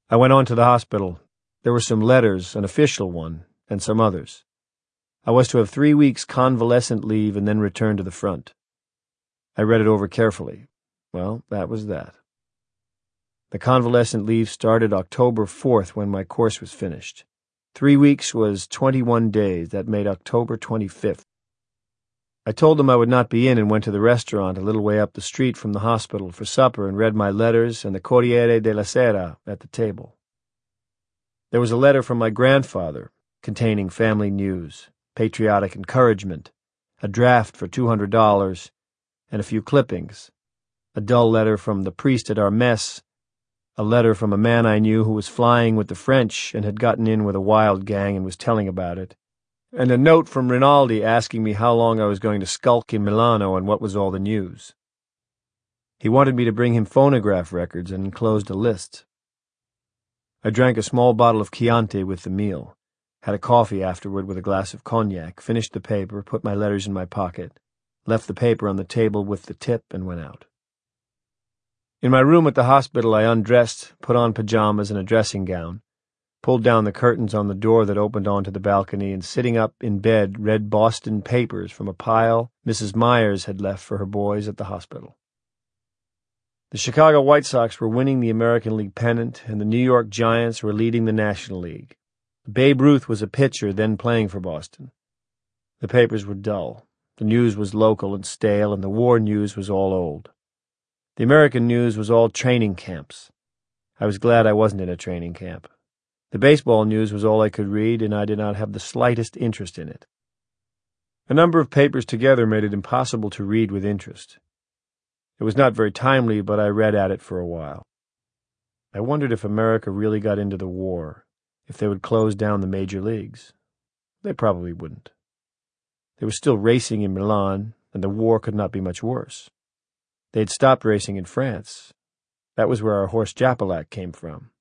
I went on to the hospital. There were some letters, an official one, and some others. I was to have 3 weeks convalescent leave and then return to the front. I read it over carefully. Well, that was that. The convalescent leave started October 4th when my course was finished. 3 weeks was 21 days. That made October 25th. I told them I would not be in and went to the restaurant a little way up the street from the hospital for supper and read my letters and the Corriere della Sera at the table. There was a letter from my grandfather containing family news, patriotic encouragement, a draft for $200, and a few clippings, a dull letter from the priest at our mess, a letter from a man I knew who was flying with the French and had gotten in with a wild gang and was telling about it, and a note from Rinaldi asking me how long I was going to skulk in Milano and what was all the news. He wanted me to bring him phonograph records and enclosed a list. I drank a small bottle of Chianti with the meal, had a coffee afterward with a glass of cognac, finished the paper, put my letters in my pocket, left the paper on the table with the tip, and went out. In my room at the hospital I undressed, put on pajamas and a dressing gown, pulled down the curtains on the door that opened onto the balcony, and sitting up in bed read Boston papers from a pile Mrs. Myers had left for her boys at the hospital. The Chicago White Sox were winning the American League pennant, and the New York Giants were leading the National League. Babe Ruth was a pitcher then playing for Boston. The papers were dull. The news was local and stale, and the war news was all old. The American news was all training camps. I was glad I wasn't in a training camp. The baseball news was all I could read, and I did not have the slightest interest in it. A number of papers together made it impossible to read with interest. It was not very timely, but I read at it for a while. I wondered if America really got into the war, if they would close down the major leagues. They probably wouldn't. They were still racing in Milan, and the war could not be much worse. They had stopped racing in France. That was where our horse Japalac came from.